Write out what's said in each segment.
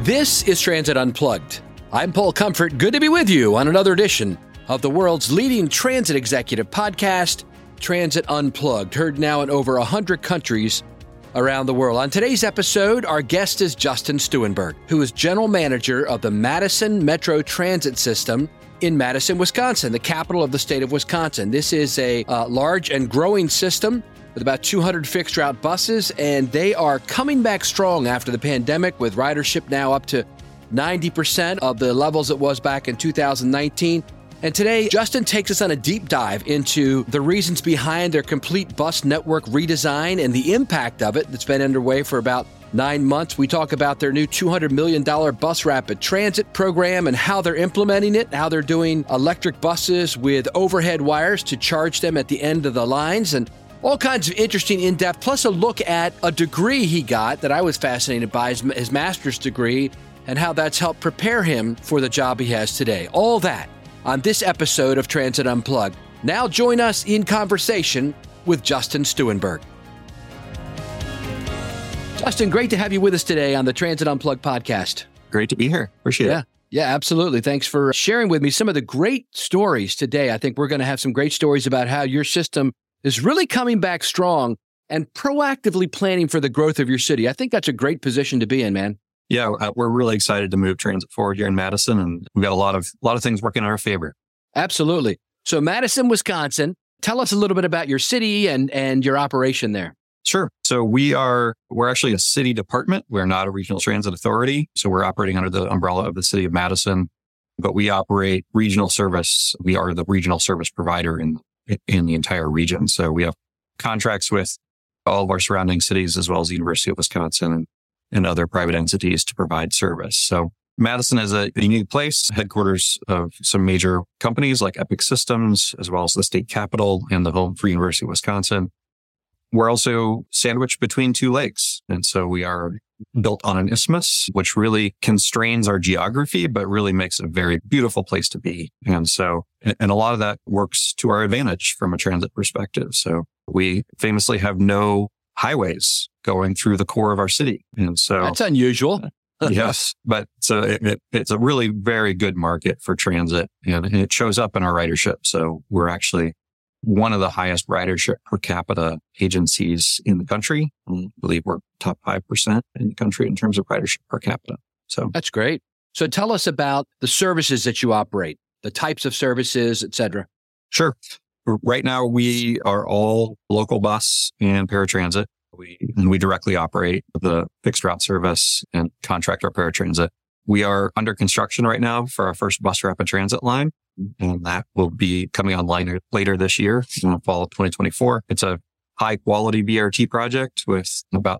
This is Transit Unplugged. I'm Paul Comfort. Good to be with you on another edition of the world's leading transit executive podcast, Transit Unplugged, heard now in over 100 countries around the world. On today's episode, our guest is Justin Stuenberg, who is general manager of the Madison Metro Transit System in Madison, Wisconsin, the capital of the state of Wisconsin. This is a large and growing system with about 200 fixed route buses, and they are coming back strong after the pandemic, with ridership now up to 90% of the levels it was back in 2019. And today, Justin takes us on a deep dive into the reasons behind their complete bus network redesign and the impact of it that's been underway for about 9 months. We talk about their new $200 million bus rapid transit program and how they're implementing it, how they're doing electric buses with overhead wires to charge them at the end of the lines, and all kinds of interesting in-depth, plus a look at a degree he got that I was fascinated by, his master's degree, and how that's helped prepare him for the job he has today. All that on this episode of Transit Unplugged. Now join us in conversation with Justin Stuenberg. Justin, great to have you with us today on the Transit Unplugged podcast. Great to be here. Appreciate it. Yeah, absolutely. Thanks for sharing with me some of the great stories today. I think we're going to have some great stories about how your system is really coming back strong and proactively planning for the growth of your city. I think that's a great position to be in, man. Yeah, we're really excited to move transit forward here in Madison, and we've got a lot of things working in our favor. Absolutely. So Madison, Wisconsin, tell us a little bit about your city and your operation there. Sure. So we're actually a city department. We're not a regional transit authority. So we're operating under the umbrella of the city of Madison, but we operate regional service. We are the regional service provider in the entire region. So we have contracts with all of our surrounding cities, as well as the University of Wisconsin and other private entities to provide service. So Madison is a unique place, headquarters of some major companies like Epic Systems, as well as the state capitol and the home for University of Wisconsin. We're also sandwiched between two lakes. And so we are built on an isthmus, which really constrains our geography, but really makes a very beautiful place to be. And a lot of that works to our advantage from a transit perspective. So we famously have no highways going through the core of our city. And so that's unusual. Yes, but it's a really very good market for transit, and it shows up in our ridership. So we're actually one of the highest ridership per capita agencies in the country. I believe we're top 5% in the country in terms of ridership per capita. So that's great. So tell us about the services that you operate, the types of services, et cetera. Sure. Right now, we are all local bus and paratransit. We directly operate the fixed route service and contract our paratransit. We are under construction right now for our first bus rapid transit line, and that will be coming online later this year, in the fall of 2024. It's a high quality BRT project with about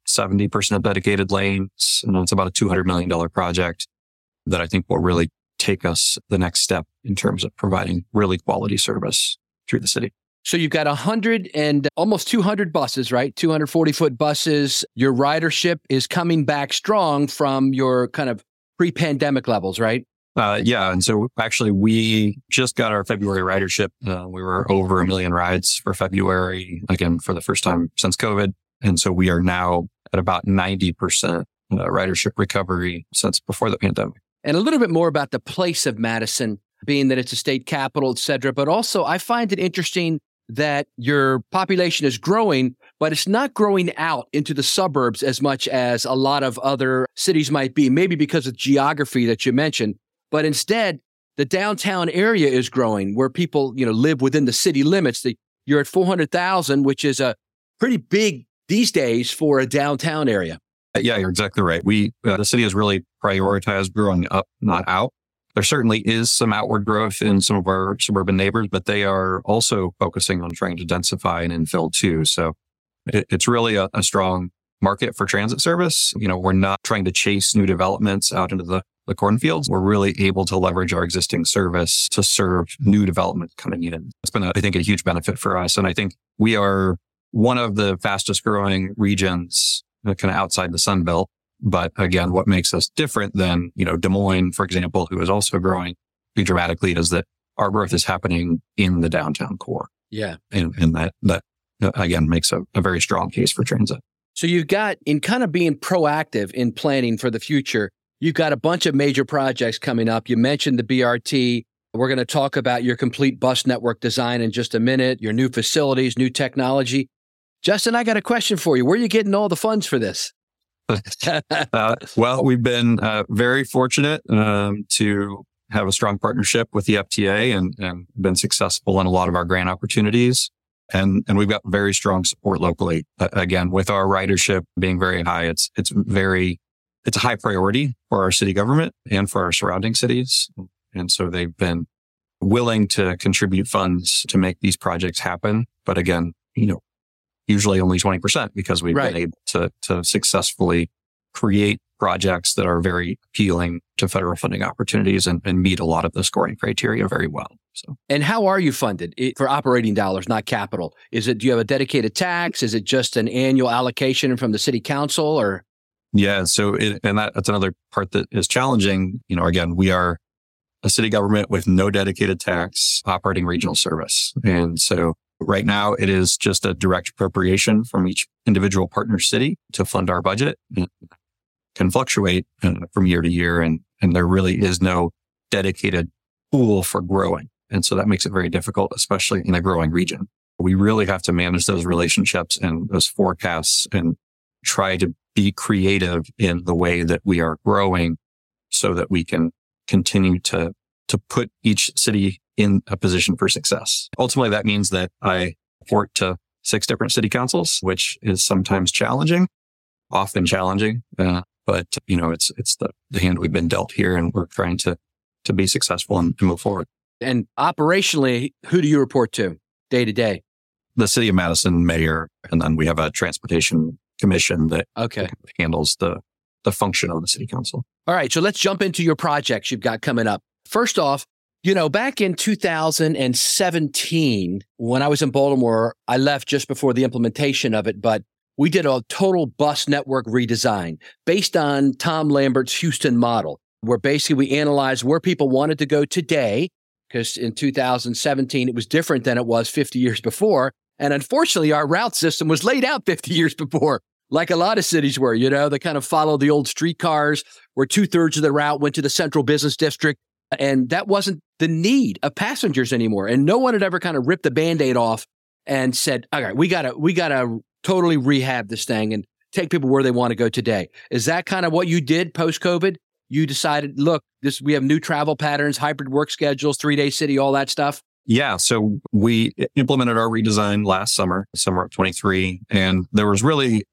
70% dedicated lanes, and it's about a $200 million project that I think will really take us the next step in terms of providing really quality service through the city. So you've got 100 and almost 200 buses, right? 240-foot buses. Your ridership is coming back strong from your kind of pre-pandemic levels, right? Yeah. And so actually we just got our February ridership. We were over 1 million rides for February, again, for the first time since COVID. And so we are now at about 90% ridership recovery since before the pandemic. And a little bit more about the place of Madison, being that it's a state capital, et cetera. But also I find it interesting that your population is growing, but it's not growing out into the suburbs as much as a lot of other cities might be, maybe because of geography that you mentioned. But instead, the downtown area is growing where people, live within the city limits. You're at 400,000, which is a pretty big these days for a downtown area. Yeah, you're exactly right. The city has really prioritized growing up, not out. There certainly is some outward growth in some of our suburban neighbors, but they are also focusing on trying to densify and infill too. So it's really a strong market for transit service. We're not trying to chase new developments out into the cornfields. We're really able to leverage our existing service to serve new development coming in. It's been, I think, a huge benefit for us. And I think we are one of the fastest growing regions kind of outside the Sun Belt. But again, what makes us different than, Des Moines, for example, who is also growing pretty dramatically, is that our growth is happening in the downtown core. Yeah. And that again, makes a very strong case for transit. So you've got, in kind of being proactive in planning for the future, You've got a bunch of major projects coming up. You mentioned the BRT. We're going to talk about your complete bus network design in just a minute, your new facilities, new technology. Justin, I got a question for you. Where are you getting all the funds for this? Well, we've been very fortunate to have a strong partnership with the FTA and been successful in a lot of our grant opportunities. And we've got very strong support locally. Again, with our ridership being very high, it's a high priority for our city government and for our surrounding cities. And so they've been willing to contribute funds to make these projects happen. But again, usually only 20% because we've been able to successfully create projects that are very appealing to federal funding opportunities and meet a lot of the scoring criteria very well. So, and how are you funded for operating dollars, not capital? Do you have a dedicated tax? Is it just an annual allocation from the city council or? Yeah. So, that's another part that is challenging. Again, we are a city government with no dedicated tax operating regional service. And so right now it is just a direct appropriation from each individual partner city to fund our budget. It can fluctuate from year to year. And there really is no dedicated pool for growing. And so that makes it very difficult, especially in a growing region. We really have to manage those relationships and those forecasts and try to be creative in the way that we are growing so that we can continue to put each city in a position for success. Ultimately, that means that I report to 6 different city councils, which is sometimes challenging, often challenging. But it's the hand we've been dealt here, and we're trying to be successful and move forward. And operationally, who do you report to day to day? The city of Madison mayor, and then we have a transportation commission that handles the function of the city council. All right. So let's jump into your projects you've got coming up. First off, back in 2017, when I was in Baltimore, I left just before the implementation of it, but we did a total bus network redesign based on Tom Lambert's Houston model, where basically we analyzed where people wanted to go today, because in 2017, it was different than it was 50 years before. And unfortunately, our route system was laid out 50 years before, like a lot of cities were, they kind of followed the old streetcars where 2/3 of the route went to the central business district. And that wasn't the need of passengers anymore. And no one had ever kind of ripped the Band-Aid off and said, all right, we gotta totally rehab this thing and take people where they want to go today. Is that kind of what you did post-COVID? You decided, look, we have new travel patterns, hybrid work schedules, 3-day city, all that stuff? Yeah. So we implemented our redesign last summer of 23. And there was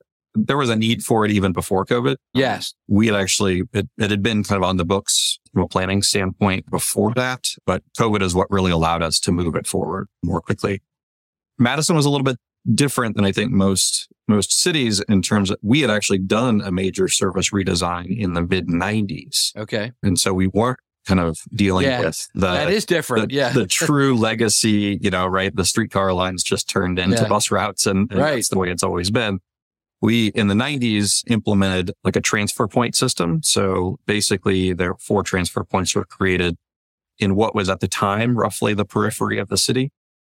a need for it even before COVID. Yes. We had actually, it had been kind of on the books from a planning standpoint before that, but COVID is what really allowed us to move it forward more quickly. Madison was a little bit different than I think most cities in terms of we had actually done a major service redesign in the mid 90s. Okay. And so we weren't kind of dealing with that is different. The true legacy, the streetcar lines just turned into bus routes and that's the way it's always been. We, in the 90s, implemented like a transfer point system. So basically, there were 4 transfer points were created in what was at the time roughly the periphery of the city.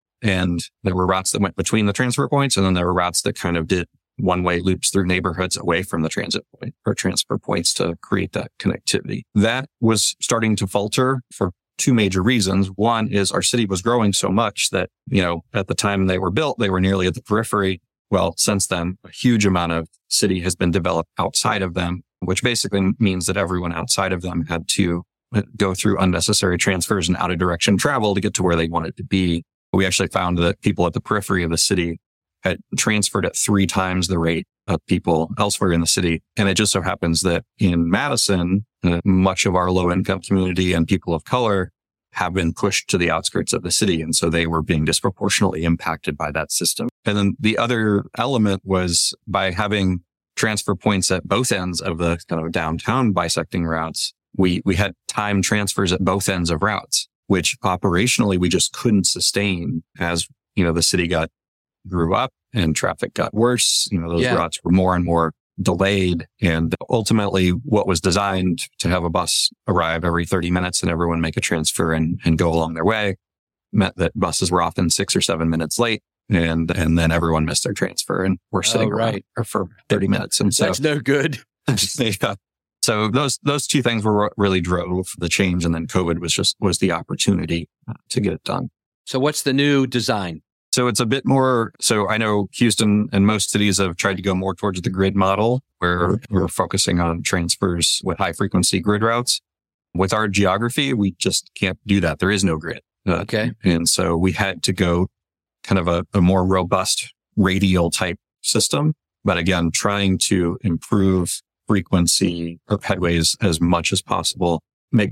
And there were routes that went between the transfer points, and then there were routes that kind of did one-way loops through neighborhoods away from the transit point or transfer points to create that connectivity. That was starting to falter for 2 major reasons. One is our city was growing so much that, at the time they were built, they were nearly at the periphery. Well, since then, a huge amount of city has been developed outside of them, which basically means that everyone outside of them had to go through unnecessary transfers and out of direction travel to get to where they wanted to be. We actually found that people at the periphery of the city had transferred at 3 times the rate of people elsewhere in the city. And it just so happens that in Madison, much of our low income community and people of color have been pushed to the outskirts of the city. And so they were being disproportionately impacted by that system. And then the other element was by having transfer points at both ends of the kind of downtown bisecting routes, we had time transfers at both ends of routes, which operationally we just couldn't sustain as, the city grew up and traffic got worse. Those routes were more and more delayed. And ultimately what was designed to have a bus arrive every 30 minutes and everyone make a transfer and go along their way meant that buses were often 6 or 7 minutes late. And then everyone missed their transfer and we're sitting around for 30 minutes. And so that's no good. So So those two things were what really drove the change. And then COVID was the opportunity to get it done. So what's the new design? So it's a bit more, so I know Houston and most cities have tried to go more towards the grid model where we're focusing on transfers with high frequency grid routes. With our geography, we just can't do that. There is no grid. Okay. And so we had to go kind of a more robust radial type system. But again, trying to improve frequency of headways as much as possible, make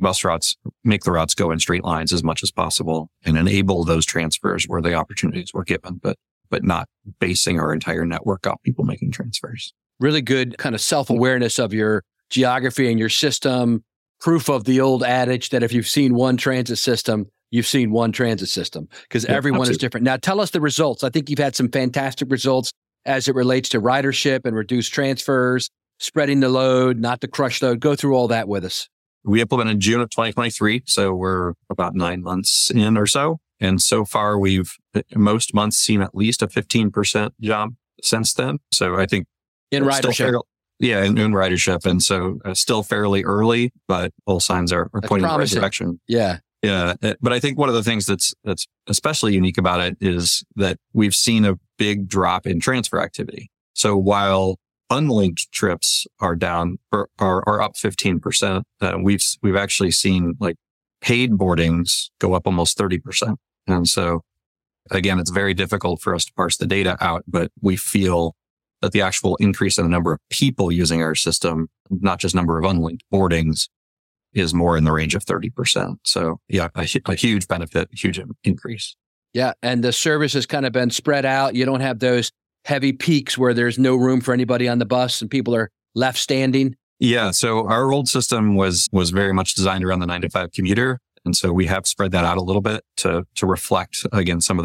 the routes go in straight lines as much as possible and enable those transfers where the opportunities were given, but not basing our entire network off people making transfers. Really good kind of self-awareness of your geography and your system, proof of the old adage that if you've seen one transit system, you've seen one transit system because everyone absolutely is different. Now tell us the results. I think you've had some fantastic results as it relates to ridership and reduced transfers, spreading the load, not to crush load. Go through all that with us. We implemented June of 2023, so we're about 9 months in or so. And so far, we've most months seen at least a 15% jump since then. So I think in ridership. In ridership. And so still fairly early, but all signs are pointing in the right direction. Yeah. Yeah. But I think one of the things that's especially unique about it is that we've seen a big drop in transfer activity. So while unlinked trips are down or are up 15%, we've actually seen like paid boardings go up almost 30%. And so again, it's very difficult for us to parse the data out, but we feel that the actual increase in the number of people using our system, not just number of unlinked boardings, is more in the range of 30%. So yeah, a huge benefit, huge increase. Yeah. And the service has kind of been spread out. You don't have those heavy peaks where there's no room for anybody on the bus and people are left standing. Yeah. So our old system was very much designed around the 9 to 5 commuter. And so we have spread that out a little bit to reflect, again, some of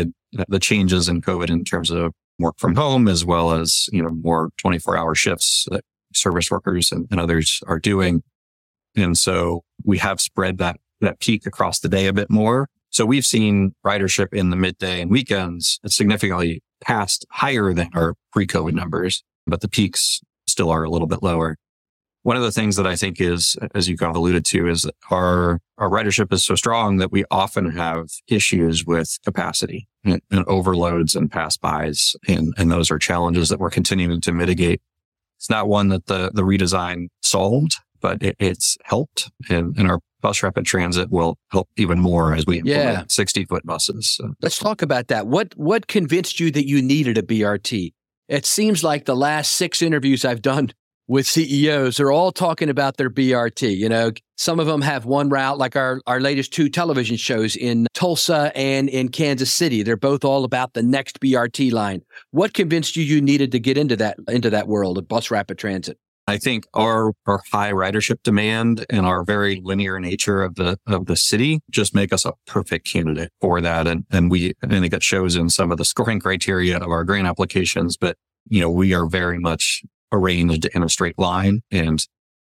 the changes in COVID in terms of work from home, as well as, more 24-hour shifts that service workers and others are doing. And so we have spread that peak across the day a bit more. So we've seen ridership in the midday and weekends significantly past higher than our pre-COVID numbers, but the peaks still are a little bit lower. One of the things that I think is, as you kind of alluded to, is that our ridership is so strong that we often have issues with capacity and overloads and pass-bys. And those are challenges that we're continuing to mitigate. It's not one that the redesign solved, but it's helped. And our bus rapid transit will help even more as we implement 60-foot buses. So. Let's talk about that. What convinced you that you needed a BRT? It seems like the last 6 interviews I've done with CEOs, they're all talking about their BRT. Some of them have one route, like our latest 2 television shows in Tulsa and in Kansas City. They're both all about the next BRT line. What convinced you needed to get into that world of bus rapid transit? I think our high ridership demand and our very linear nature of the city just make us a perfect candidate for that. And I think it shows in some of the scoring criteria of our grant applications, but we are very much arranged in a straight line. And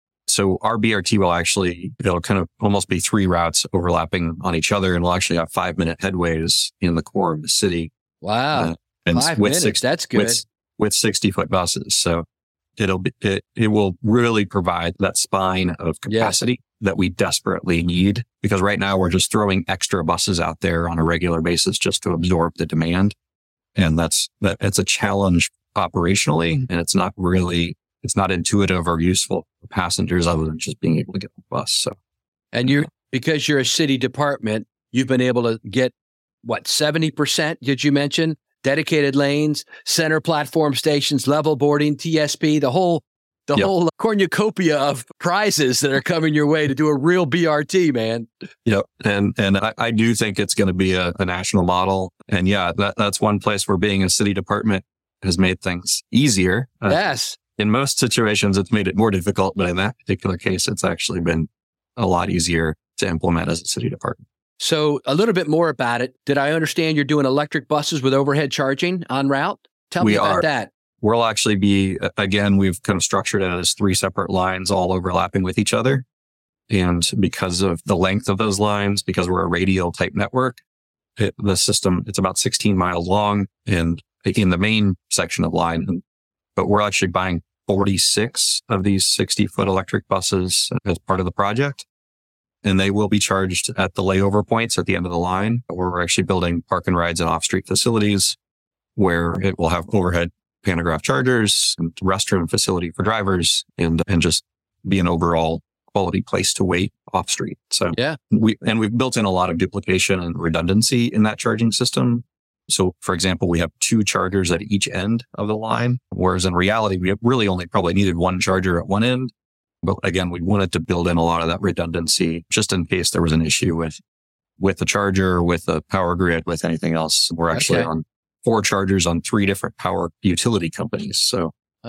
so our BRT it'll kind of almost be 3 routes overlapping on each other, and we'll actually have 5-minute headways in the core of the city. Wow. And 5 minutes, that's good. With 60-foot buses. So it will really provide that spine of capacity that we desperately need, because right now we're just throwing extra buses out there on a regular basis just to absorb the demand. And it's a challenge operationally, and it's not intuitive or useful for passengers other than just being able to get the bus. So, and because you're a city department, you've been able to get 70%, did you mention? Dedicated lanes, center platform stations, level boarding, TSP, the whole cornucopia of prizes that are coming your way to do a real BRT, man. Yep. And I do think it's going to be a national model. And that's one place where being a city department has made things easier. Yes. In most situations, it's made it more difficult, but in that particular case, it's actually been a lot easier to implement as a city department. So a little bit more about it. Did I understand you're doing electric buses with overhead charging en route? Tell me about that. We'll actually be, again, we've kind of structured it as 3 separate lines all overlapping with each other. And because of the length of those lines, because we're a radial type network, the system, it's about 16 miles long and in the main section of line. But we're actually buying 46 of these 60-foot electric buses as part of the project. And they will be charged at the layover points at the end of the line, where we're actually building park and rides and off-street facilities where it will have overhead pantograph chargers and restroom facility for drivers and just be an overall quality place to wait off street. So yeah, we've built in a lot of duplication and redundancy in that charging system. So for example, we have 2 chargers at each end of the line, whereas in reality, we really only probably needed 1 charger at one end. But again, we wanted to build in a lot of that redundancy just in case there was an issue with the charger, with the power grid, with anything else. We're actually on 4 chargers on 3 different power utility companies. So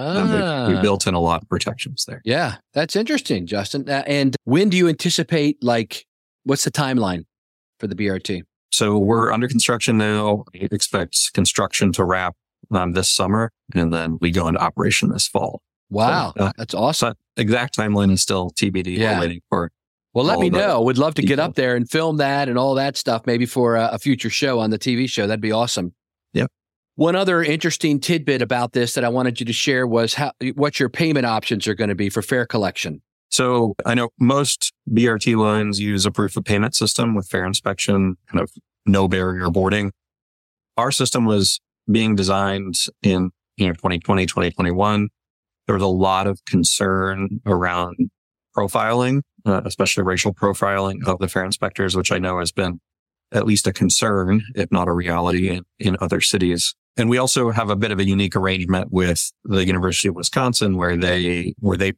we built in a lot of protections there. Yeah, that's interesting, Justin. And when do you anticipate, what's the timeline for the BRT? So we're under construction now. We expect construction to wrap this summer, and then we go into operation this fall. Wow, so, that's awesome. Exact timeline is still TBD. Yeah. We're waiting for. Well, let me know. Would love to get up there and film that and all that stuff, maybe for a future show on the TV show. That'd be awesome. Yep. One other interesting tidbit about this that I wanted you to share was what your payment options are going to be for fare collection. So I know most BRT lines use a proof of payment system with fare inspection, kind of no barrier boarding. Our system was being designed in 2020, 2021. There was a lot of concern around profiling, especially racial profiling of the fare inspectors, which I know has been at least a concern, if not a reality in other cities. And we also have a bit of a unique arrangement with the University of Wisconsin where they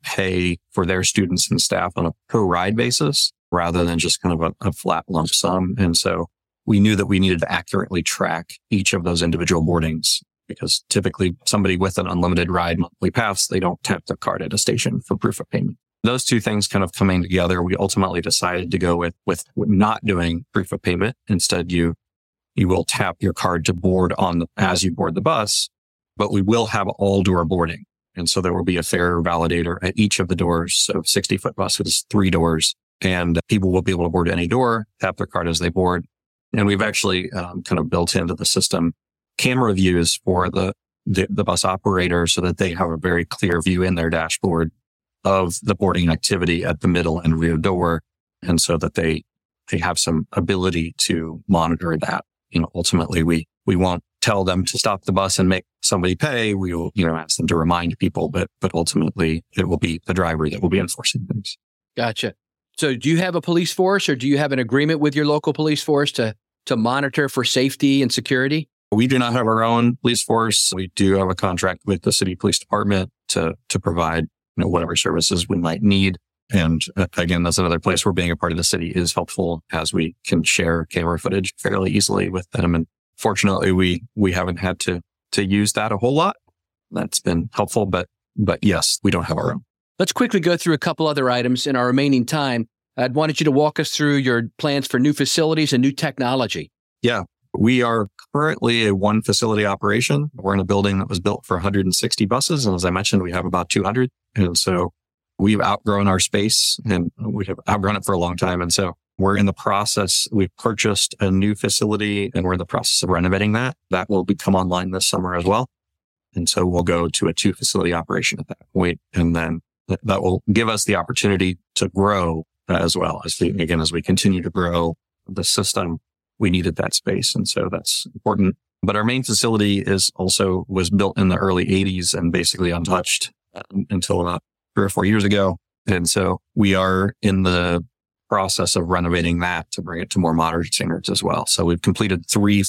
pay for their students and staff on a per ride basis rather than just kind of a flat lump sum. And so we knew that we needed to accurately track each of those individual boardings because typically somebody with an unlimited ride monthly pass, they don't tap their card at a station for proof of payment. Those two things kind of coming together, we ultimately decided to go with not doing proof of payment. Instead, you will tap your card to board as you board the bus, but we will have all door boarding. And so there will be a fare validator at each of the doors. So 60-foot bus is 3 doors and people will be able to board any door, tap their card as they board. And we've actually kind of built into the system camera views for the bus operator so that they have a very clear view in their dashboard of the boarding activity at the middle and rear door. And so that they have some ability to monitor that. Ultimately we won't tell them to stop the bus and make somebody pay. We will, ask them to remind people, but ultimately it will be the driver that will be enforcing things. Gotcha. So do you have a police force or do you have an agreement with your local police force to monitor for safety and security? We do not have our own police force. We do have a contract with the city police department to provide, whatever services we might need. And again, that's another place where being a part of the city is helpful as we can share camera footage fairly easily with them. And fortunately, we haven't had to use that a whole lot. That's been helpful, but yes, we don't have our own. Let's quickly go through a couple other items in our remaining time. I'd wanted you to walk us through your plans for new facilities and new technology. Yeah, we are currently a 1 facility operation. We're in a building that was built for 160 buses. And as I mentioned, we have about 200. And so we've outgrown our space and we have outgrown it for a long time. And so we're in the process. We've purchased a new facility and we're in the process of renovating that. That will become online this summer as well. And so we'll go to a 2 facility operation at that point. And then that will give us the opportunity to grow as well as we continue to grow the system. We needed that space. And so that's important. But our main facility was built in the early 80s and basically untouched until about 3 or 4 years ago. And so we are in the process of renovating that to bring it to more modern standards as well. So we've completed three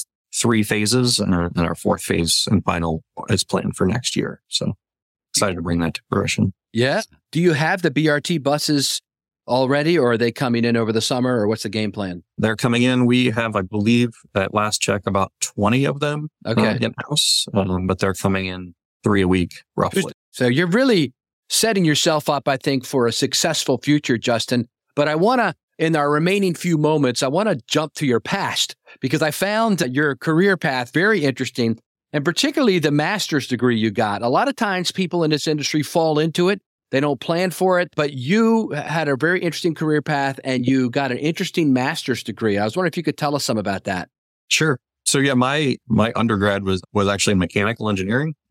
phases and our 4th phase and final is planned for next year. So excited to bring that to fruition. Yeah. Do you have the BRT buses already or are they coming in over the summer or what's the game plan? They're coming in. We have, I believe, at last check, about 20 of them in-house, but they're coming in 3 a week roughly. So you're really setting yourself up, I think, for a successful future, Justin. But I want to, in our remaining few moments, I want to jump to your past because I found your career path very interesting and particularly the master's degree you got. A lot of times people in this industry fall into it. They don't plan for it, but you had a very interesting career path and you got an interesting master's degree. I was wondering if you could tell us some about that. Sure. So yeah, my undergrad was actually in mechanical engineering.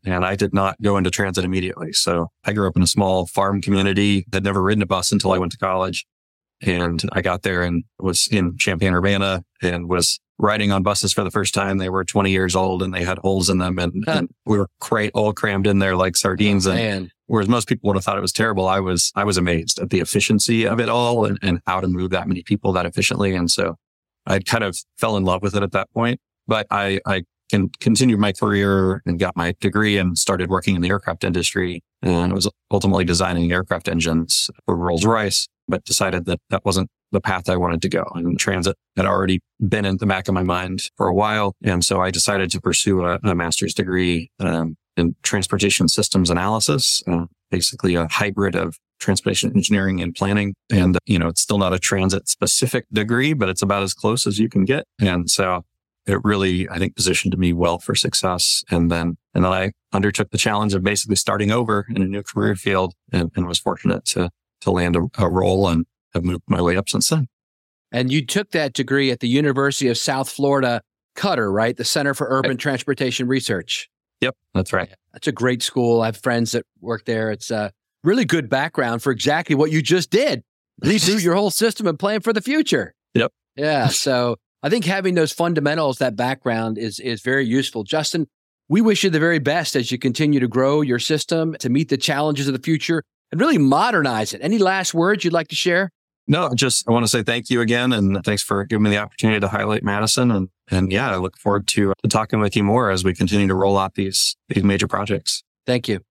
and I did not go into transit immediately. So I grew up in a small farm community, had never ridden a bus until I went to college. And I got there and was in Champaign-Urbana and was riding on buses for the first time. They were 20 years old and they had holes in them. And we were all crammed in there like sardines. And whereas most people would have thought it was terrible, I was amazed at the efficiency of it all and how to move that many people that efficiently. And so I kind of fell in love with it at that point. But I continued my career and got my degree and started working in the aircraft industry. And I was ultimately designing aircraft engines for Rolls-Royce, but decided that that wasn't the path I wanted to go. And transit had already been in the back of my mind for a while. And so I decided to pursue a master's degree in transportation systems analysis, basically a hybrid of transportation engineering and planning. And, it's still not a transit specific degree, but it's about as close as you can get. And so it really, I think, positioned me well for success. And then I undertook the challenge of basically starting over in a new career field and was fortunate to land a role and have moved my way up since then. And you took that degree at the University of South Florida, Qatar, right? The Center for Urban Transportation Research. Yep, that's right. That's a great school. I have friends that work there. It's a really good background for exactly what you just did. Reboot your whole system and plan for the future. Yep. Yeah. So I think having those fundamentals, that background is very useful. Justin, we wish you the very best as you continue to grow your system to meet the challenges of the future and really modernize it. Any last words you'd like to share? No, I want to say thank you again. And thanks for giving me the opportunity to highlight Madison. And yeah, I look forward to talking with you more as we continue to roll out these major projects. Thank you.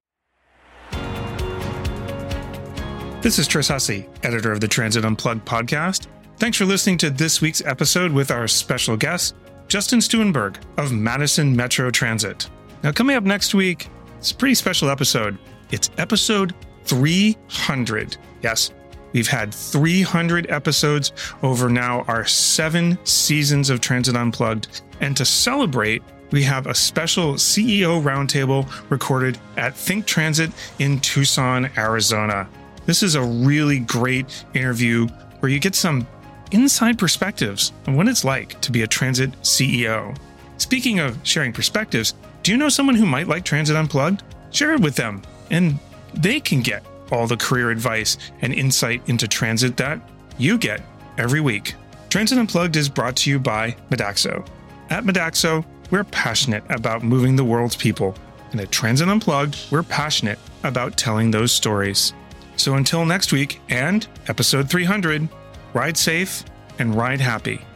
This is Tris Hussey, editor of the Transit Unplugged podcast. Thanks for listening to this week's episode with our special guest, Justin Stuenberg of Madison Metro Transit. Now, coming up next week, it's a pretty special episode. It's episode 300. Yes, we've had 300 episodes over now our 7 seasons of Transit Unplugged. And to celebrate, we have a special CEO roundtable recorded at Think Transit in Tucson, Arizona. This is a really great interview where you get some inside perspectives on what it's like to be a transit CEO. Speaking of sharing perspectives, do you know someone who might like Transit Unplugged? Share it with them, and they can get all the career advice and insight into transit that you get every week. Transit Unplugged is brought to you by Modaxo. At Modaxo, we're passionate about moving the world's people, and at Transit Unplugged, we're passionate about telling those stories. So until next week and episode 300, ride safe and ride happy.